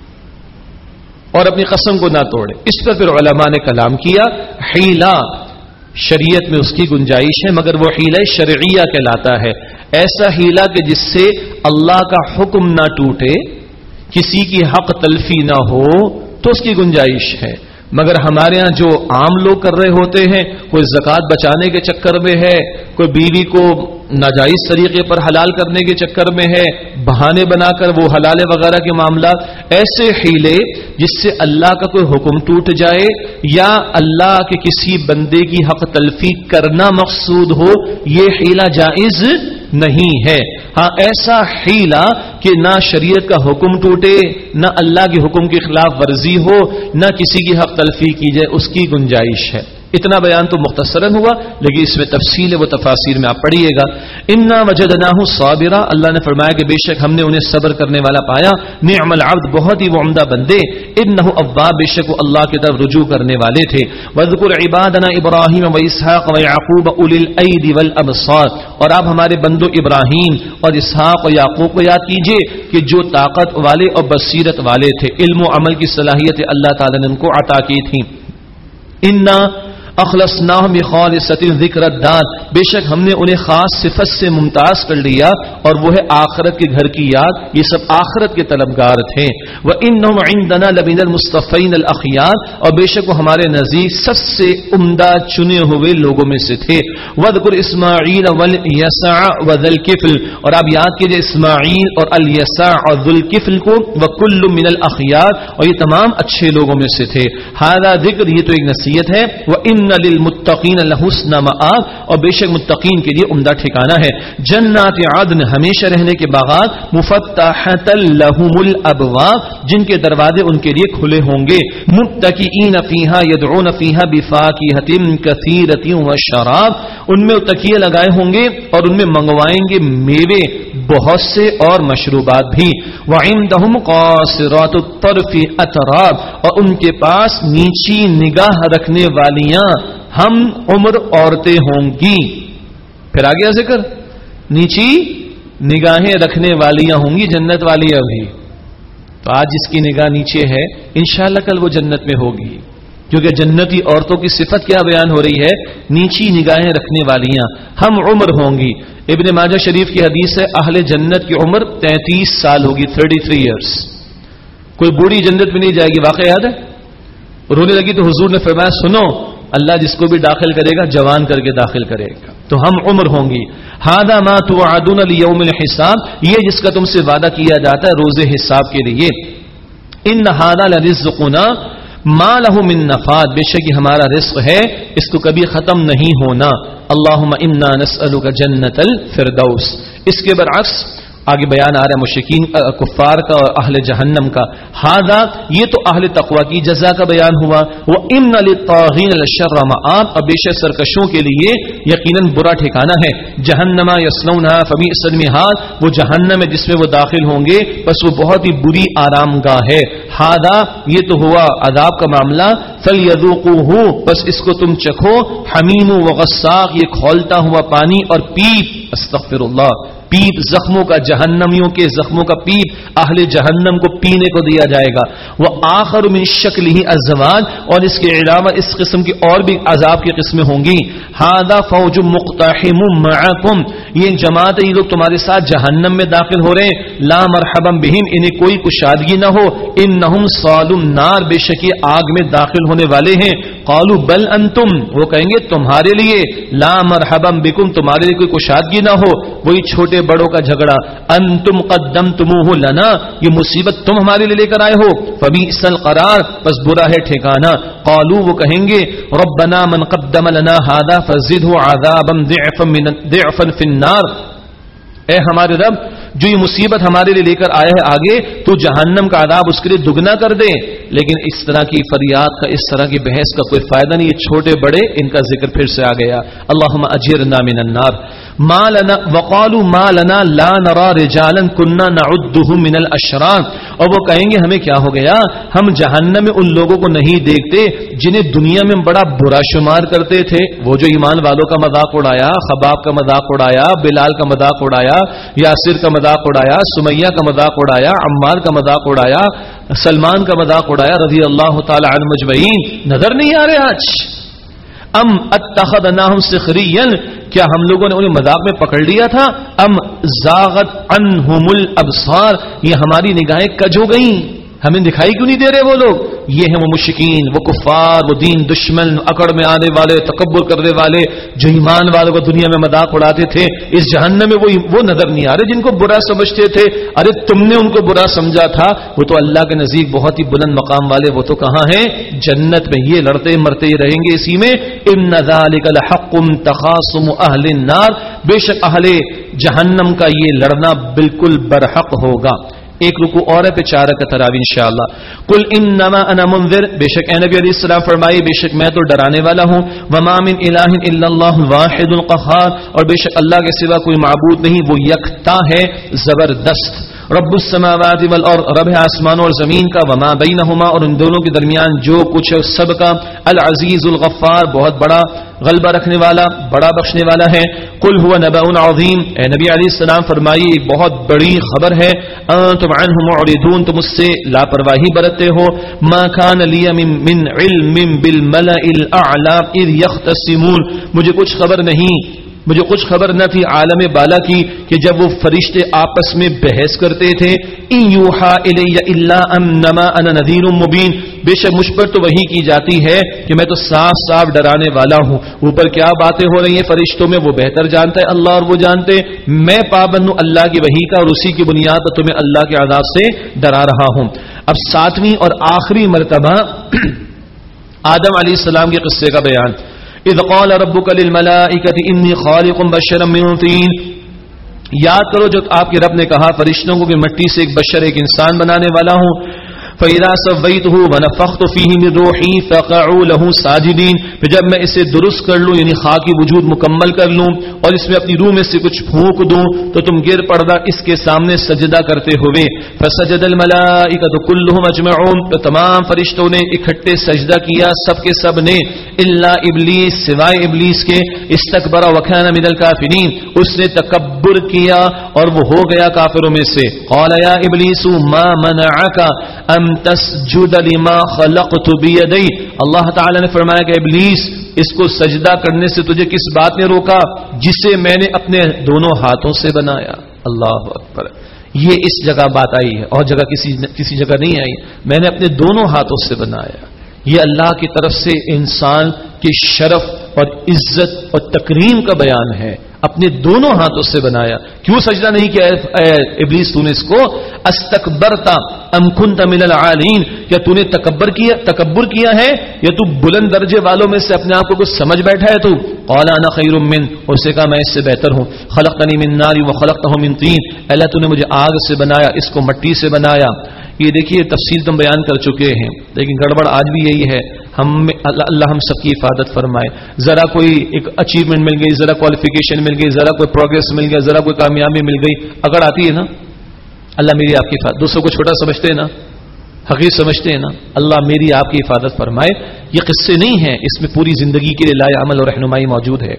اور اپنی قسم کو نہ توڑے۔ اس پر پھر علماء نے کلام کیا، حیلہ شریعت میں اس کی گنجائش ہے، مگر وہ حیلہ شرعیہ کہلاتا ہے، ایسا حیلہ کہ جس سے اللہ کا حکم نہ ٹوٹے، کسی کی حق تلفی نہ ہو، تو اس کی گنجائش ہے۔ مگر ہمارے ہاں جو عام لوگ کر رہے ہوتے ہیں، کوئی زکوٰۃ بچانے کے چکر میں ہے، کوئی بیوی کو ناجائز طریقے پر حلال کرنے کے چکر میں ہے، بہانے بنا کر وہ حلال وغیرہ کے معاملات، ایسے حیلے جس سے اللہ کا کوئی حکم ٹوٹ جائے یا اللہ کے کسی بندے کی حق تلفی کرنا مقصود ہو، یہ حیلہ جائز نہیں ہے۔ ہاں ایسا حیلہ کہ نہ شریعت کا حکم ٹوٹے، نہ اللہ کے حکم کی خلاف ورزی ہو، نہ کسی کی حق تلفی کی جائے، اس کی گنجائش ہے۔ اتنا بیان تو مختصراً ہوا، لیکن اس میں تفصیل ہے، وہ تفاسیر میں آپ پڑھیے گا۔ انا وجدناہ صابرا، اللہ نے فرمایا کہ بے شک ہم نے انہیں صبر کرنے والا پایا، نعم العبد، بہت ہی وہ عمدہ بندے، انہ اواب، بے شک وہ اللہ کی طرف رجوع کرنے والے تھے۔ واذکر عبادنا ابراہیم واسحاق ویعقوب اولی الایدی والابصار، اور آپ ہمارے بندوں ابراہیم اور اسحاق اور یعقوب کو یاد کیجئے کہ جو طاقت والے اور بصیرت والے تھے، علم و عمل کی صلاحیت اللہ تعالی نے ان کو عطا کی تھی۔ انا اخلصناہم بخالصۃ ذکر الدار، بے شک ہم نے انہیں خاص صفت سے ممتاز کر لیا اور وہ ہے آخرت کے گھر کی یاد، یہ سب آخرت کے طلبگار تھے۔ وانہم عندنا لمن المصطفین الاخیار، اور بے شک وہ ہمارے نزدیک سب سے عمدہ چنے ہوئے لوگوں میں سے تھے۔ واذکر اسماعیل والیسع وذی الکفل، اور آپ یاد کیجئے اسماعیل اور الیسع اور ذی الکفل کو، وکل من الاخیار، اور یہ تمام اچھے لوگوں میں سے تھے۔ ھذا ذکر، یہ تو ایک نصیحت ہے، وان للمتقین لحسن مآب، اور بے شک متقین کے لیے عمدہ ٹھکانہ ہے۔ جنات عدن، ہمیشہ رہنے کے باغات، مفتحۃ لهم الابواب، جن کے دروازے ان کے لیے کھلے ہوں گے۔ متکئین فیہا یدعون فیہا بفاکہۃ کثیرۃ وشراب، ان میں تکیے لگائے ہوں گے اور ان میں منگوائیں گے میوے بہت سے اور مشروبات بھی۔ وعندہم قاصرات الطرف اتراب، اور ان کے پاس نیچی نگاہ رکھنے والیاں ہم عمر عورتیں ہوں گی۔ پھر آگے ذکر، نیچی نگاہیں رکھنے والیاں ہوں گی، جنت والی ابھی تو آج جس کی نگاہ نیچے ہے انشاءاللہ کل وہ جنت میں ہوگی، کیونکہ جنتی عورتوں کی صفت کیا بیان ہو رہی ہے؟ نیچی نگاہیں رکھنے والیاں ہم عمر ہوں گی۔ ابن ماجہ شریف کی حدیث ہے اہل جنت کی عمر 33 سال ہوگی، 33 ایئرس۔ کوئی بوڑھی جنت میں نہیں جائے گی، واقعہ یاد ہے؟ رونے لگی تو حضور نے فرمایا سنو، اللہ جس کو بھی داخل کرے گا جوان کر کے داخل کرے گا، تو ہم عمر ہوں گی۔ ھذا ما توعدون لیوم الحساب، یہ جس کا تم سے وعدہ کیا جاتا ہے روز حساب کے لیے۔ ان ھذا لرزقنا ما له من نفاد، بے شک یہ ہمارا رزق ہے، اس کو کبھی ختم نہیں ہونا۔ اللہم انا نسألک جنت الفردوس۔ اس کے برعکس آگے بیان آ رہا ہے مشرکین کفار کا اور اہل جہنم کا۔ ھذا، یہ تو اہل تقوی کی جزا کا بیان ہوا۔ وان للطاغین لشر مآب، اور بے شک سرکشوں کے لیے یقیناً برا ٹھکانہ ہے۔ جہنم یصلونھا فبئس المہاد، وہ جہنم ہے جس میں وہ داخل ہوں گے بس وہ بہت ہی بری آرام گاہ ہے۔ ھذا، یہ تو ہوا عذاب کا معاملہ۔ فلیذوقوہ، بس اس کو تم چکھو۔ حمیم وغساق، یہ کھولتا ہوا پانی اور پیپ، استغفر اللہ، پیپ زخموں کا، جہنمیوں کے زخموں کا پیپ اہل جہنم کو پینے کو دیا جائے گا۔ وہ آخر من شکلہ ازواج، اور اس کے علاوہ اس قسم کی اور بھی عذاب کی قسمیں ہوں گی۔ ھذا فوج مقتحم معکم، یہ جماعت یہ لوگ تمہارے ساتھ جہنم میں داخل ہو رہے ہیں۔ لا مرحبا بہم، انہیں کوئی کشادگی نہ ہو۔ انہم صالوا النار، بے شک یہ آگ میں داخل ہونے والے ہیں۔ قالوا بل انتم، وہ کہیں گے تمہارے لیے، لا مرحبا بکم، تمہارے لیے کوئی کشادگی نہ ہو، وہی چھوٹے بڑوں کا جھگڑا۔ انتم قدمتموہ لنا، یہ مصیبت تم ہمارے لیے لے کر آئے ہو۔ فبئس القرار، بس برا ہے ٹھکانہ۔ قالوا، وہ کہیں گے ربنا من قدم لنا ھذا فزدہ عذابا ضعفا فی النار، اے ہمارے رب جو یہ مصیبت ہمارے لیے لے کر آیا ہے آگے، تو جہنم کا عذاب اس کے لیے دگنا کر دے۔ لیکن اس طرح کی فریاد کا، اس طرح کی بحث کا کوئی فائدہ نہیں، یہ چھوٹے بڑے ان کا ذکر پھر سے آ گیا۔ اللہم اجرنا من النار۔ ما لنا وقالوا ما لنا لا نرى رجالا كنا نعدهم من الاشرار، اور وہ کہیں گے ہمیں کیا ہو گیا، ہم جہنم میں ان لوگوں کو نہیں دیکھتے جنہیں دنیا میں بڑا برا شمار کرتے تھے۔ وہ جو ایمان والوں کا مذاق اڑایا، خباب کا مذاق اڑایا، بلال کا مذاق اڑایا، یاسر کا مذاق اڑایا، سمیہ کا مذاق اڑایا، عمار کا مذاق اڑایا، سلمان کا مذاق اڑایا رضی اللہ تعالی عنہ مجمعین، نظر نہیں آ رہے آج؟ ام اتخذناہم سخریا، کیا ہم لوگوں نے انہیں مذاق میں پکڑ لیا تھا؟ ام زاغت عنہم الابصار، یہ ہماری نگاہیں کج ہو گئیں، ہمیں دکھائی کیوں نہیں دے رہے وہ لوگ؟ یہ ہیں وہ مشرکین، وہ کفار، وہ دین دشمن، اکڑ میں آنے والے، تکبر کرنے والے، جو ایمان والوں کو دنیا میں مذاق اڑاتے تھے، اس جہنم میں وہ نظر نہیں آ رہے جن کو برا سمجھتے تھے۔ ارے تم نے ان کو برا سمجھا تھا، وہ تو اللہ کے نزدیک بہت ہی بلند مقام والے، وہ تو کہاں ہیں؟ جنت میں، یہ لڑتے مرتے ہی رہیں گے اسی میں۔ ان ذالک لحق تخاصم اہل النار، بے شک اہل جہنم کا یہ لڑنا بالکل برحق ہوگا۔ ایک رکوع اور ہے، پہ 4 رکعت تراویح انشاءاللہ۔ قل انما انا منذر، بے شک اے نبی علیہ السلام فرمائے بے شک میں تو ڈرانے والا ہوں۔ وما من الہ الا اللہ الواحد القہار، اور بے شک اللہ کے سوا کوئی معبود نہیں، وہ یکتا ہے زبردست۔ رب السماوات والارض، رب ہے آسمانوں اور زمین کا، وما بینہما اور ان دونوں کے درمیان جو کچھ سب کا، العزیز الغفار بہت بڑا غلبہ رکھنے والا، بڑا بخشنے والا ہے۔ قل هو نبأ عظیم، اے نبی علیہ السلام فرمائیے ایک بہت بڑی خبر ہے، انتم عنہ معرضون، تم اس سے لاپرواہی برتتے ہو۔ ما كان لي من علم بالملأ الاعلى اذ يختصمون، مجھے کچھ خبر نہ تھی عالم بالا کی کہ جب وہ فرشتے آپس میں بحث کرتے تھے۔ ان یوحى الی الا انما انا نذیر مبین، بے شک مجھ پر تو وحی کی جاتی ہے کہ میں تو صاف صاف ڈرانے والا ہوں۔ اوپر کیا باتیں ہو رہی ہیں فرشتوں میں وہ بہتر جانتا ہے اللہ، اور وہ جانتے میں پابند ہوں اللہ کی وحی کا، اور اسی کی بنیاد پر تمہیں اللہ کے عذاب سے ڈرا رہا ہوں۔ اب ساتویں اور آخری مرتبہ آدم علیہ السلام کے قصے کا بیان۔ اذ قال ربک للملائکۃ انی خالق بشرا من طین، یاد کرو جو آپ کے رب نے کہا فرشتوں کو کہ مٹی سے ایک بشر ایک انسان بنانے والا ہوں۔ فَإِذَا سَوَّيْتُهُ وَنَفَخْتُ فِيهِ مِن رُوحِي فَقَعُوا لَهُ سَاجِدِينَ، پھر جب میں اسے درست کر لوں یعنی خاکی وجود مکمل کر لوں اور اس میں اپنی روح میں سے کچھ پھونک دوں تو تم گر پڑنا اس کے سامنے سجدہ کرتے ہوئے۔ فَسَجَدَ الْمَلَائِكَةُ كُلُّهُمْ أَجْمَعُونَ، تو تمام فرشتوں نے اکٹھے سجدہ کیا سب کے سب نے، الا ابلیس، سوائے ابلیس کے، استکبر وکان من الکافرین، اس نے تکبر کیا اور وہ ہو گیا کافروں میں سے۔ قال یا ابلیس ما منعک ام تسجد لما خلقت بیدی، اللہ تعالی نے فرمایا کہ ابلیس اس کو سجدہ کرنے سے تجھے کس بات نے روکا جسے میں نے اپنے دونوں ہاتھوں سے بنایا۔ اللہ اکبر، یہ اس جگہ بات آئی ہے اور جگہ کسی جگہ نہیں آئی، میں نے اپنے دونوں ہاتھوں سے بنایا۔ یہ اللہ کی طرف سے انسان کی شرف اور عزت اور تکریم کا بیان ہے، اپنے دونوں ہاتھوں سے بنایا۔ کیوں سجدہ نہیں کیا اے ابلیس تو نے اس کو؟ استکبرتا ام کنت من العالین، کیا تو نے تکبر کیا ہے یا تو بلند درجے والوں میں سے اپنے آپ کو کچھ سمجھ بیٹھا ہے تو؟ قال انا خیر من، اور سے کہا میں اس سے بہتر ہوں۔ خلقتنی من نار وخلقتہ من طین، اللہ تو نے مجھے آگ سے بنایا اس کو مٹی سے بنایا۔ یہ دیکھیے تفصیل تم بیان کر چکے ہیں لیکن گڑبڑ آج بھی یہی ہے، اللہ ہم سب کی حفاظت فرمائے۔ ذرا کوئی ایک اچیومنٹ مل گئی، ذرا کوالیفیکیشن مل گئی، ذرا کوئی پروگریس مل گیا، ذرا کوئی کامیابی مل گئی، اگر آتی ہے نا اللہ میری آپ کی حفاظت، دوسروں کو چھوٹا سمجھتے ہیں نا، حقیر سمجھتے ہیں نا، اللہ میری آپ کی حفاظت فرمائے۔ یہ قصے نہیں ہیں، اس میں پوری زندگی کے لیے لائے عمل اور رہنمائی موجود ہے۔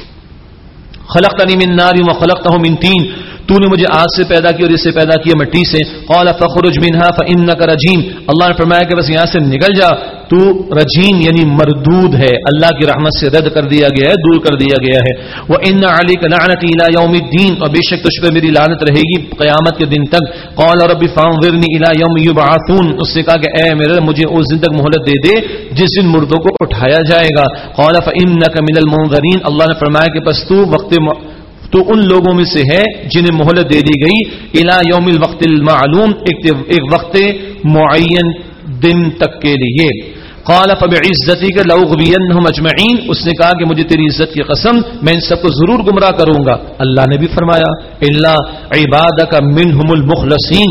خلقتنی من نار وخلقتہ من طین، تو نے مجھے آگ سے پیدا کیا اور اسے پیدا کیا مٹی سے۔ قال فخرج منها فانک رجیم، اللہ نے فرمایا کہ بس یہاں سے نکل جا، تو رجیم یعنی مردود ہے، اللہ کی رحمت سے رد کر دیا گیا ہے، دور کر دیا گیا ہے۔ وان علیک لعنتی الی یوم الدین، اور بے شک تجھ پہ میری لعنت رہے گی قیامت کے دن تک۔ قال رب فانظرنی الی یوم یبعثون، اس نے کہا کہ اے میرے مجھے اس دن تک مہلت دے دے جس دن مردوں کو اٹھایا جائے گا۔ قال فانک من المنظرین، اللہ نے فرمایا کہ بس تو ان لوگوں میں سے ہے جنہیں مہلت دے دی گئی، الی یوم الوقت المعلوم، ایک وقت معین دن تک کے لیے۔ قال فبعزتک لاغوینہم اجمعین، اس نے کہا کہ مجھے تیری عزت کی قسم میں ان سب کو ضرور گمراہ کروں گا۔ اللہ نے بھی فرمایا الا عبادک منہم المخلصین،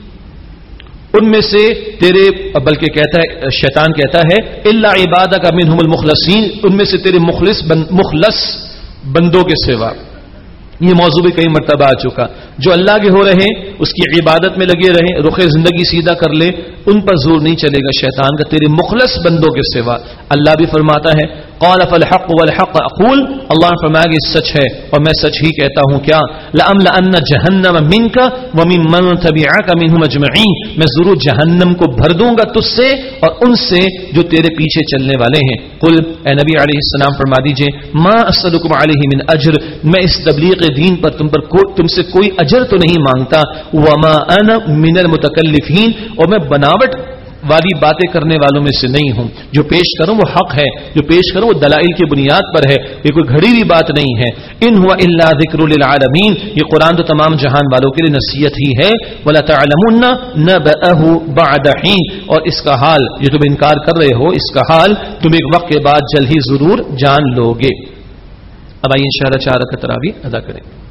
ان میں سے تیرے، بلکہ کہتا ہے شیطان کہتا ہے الا عبادک منہم المخلصین، ان میں سے تیرے مخلص بندوں کے سوا۔ یہ موضوع بھی کئی مرتبہ آ چکا، جو اللہ کے ہو رہے اس کی عبادت میں لگے رہے، رخ زندگی سیدھا کر لے، ان پر زور نہیں چلے گا شیطان کا تیرے مخلص بندوں کے سوا۔ اللہ بھی فرماتا ہے قال فالحق والحق اقول، اللہ نے فرمایا کہ سچ ہے اور میں سچ ہی کہتا ہوں کیا، لأملأن جہنم منک وممن تبعک منہم اجمعین، میں ضرور جہنم کو بھر دوں گا تجھ سے اور ان سے جو تیرے پیچھے چلنے والے ہیں۔ قل، اے نبی علیہ السلام فرما دیجئے، ما اسألکم علیہ من اجر، میں اس تبلیغ دین پر تم سے کوئی اجر تو نہیں مانگتا، وما انا من المتکلفین، اور میں بناوٹ والی باتیں کرنے والوں میں سے نہیں ہوں، جو پیش کروں وہ حق ہے، جو پیش کروں وہ دلائل کی بنیاد پر ہے، یہ کوئی گھڑی ہوئی بات نہیں ہے۔ ان هو الا ذکر للعالمین، یہ قرآن تو تمام جہان والوں کے لیے نصیحت ہی ہے۔ وَلَتَعْلَمُنَّ نَبَأَهُ بَعْدَ حِينٍ، اور اس کا حال، جو تم انکار کر رہے ہو اس کا حال تم ایک وقت کے بعد جلد ہی ضرور جان لو گے۔ اب آئیے انشاءاللہ 4 رکعت تراویح ادا کریں۔